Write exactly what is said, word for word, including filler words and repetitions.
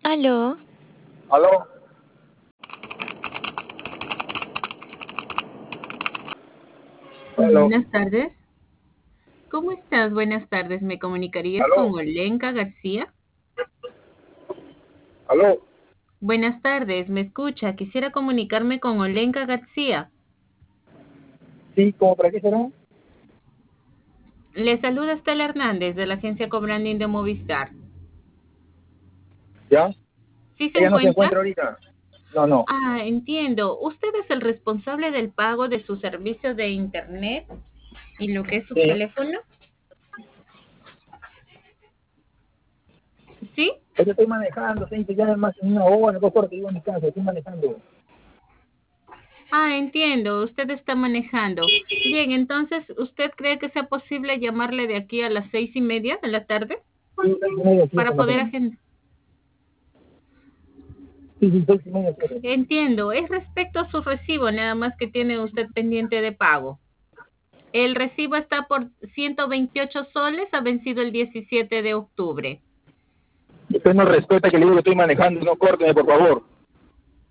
Aló. ¿Aló? ¿Aló? Buenas tardes. ¿Cómo estás? Buenas tardes. ¿Me comunicarías con ¿Aló? Olenka García? ¿Aló? Buenas tardes, ¿me escucha? Quisiera comunicarme con Olenka García. Sí, ¿cómo para qué será? Le saluda Estela Hernández de la agencia Cobranding de Movistar. ¿Ya? ¿Sí se Ella no se encuentra? encuentra ahorita. No, no. Ah, entiendo. ¿Usted es el responsable del pago de su servicio de internet y lo que es su Sí. teléfono? ¿Sí? Es que estoy manejando, sí, que ya es más de una hora, dos horas que vivo en mi casa, estoy manejando. Ah, entiendo. Usted está manejando. Bien, entonces, ¿usted cree que sea posible llamarle de aquí a las seis y media de la tarde Sí, seis y media, siete para más o poder menos. agendar? Sí, sí, seis y media, siete. Entiendo. Es respecto a su recibo, nada más que tiene usted pendiente de pago. El recibo está por ciento veintiocho soles, ha vencido el diecisiete de octubre. Usted no respeta que le digo que estoy manejando, no córteme, por favor.